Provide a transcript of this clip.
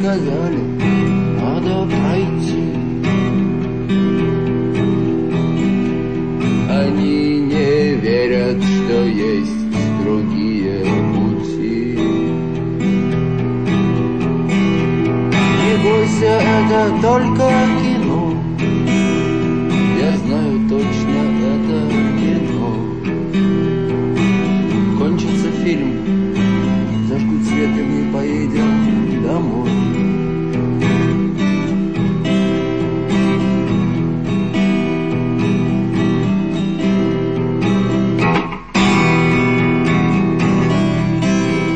сказали, надо пройти. Они не верят, что есть другие пути. Не бойся, это только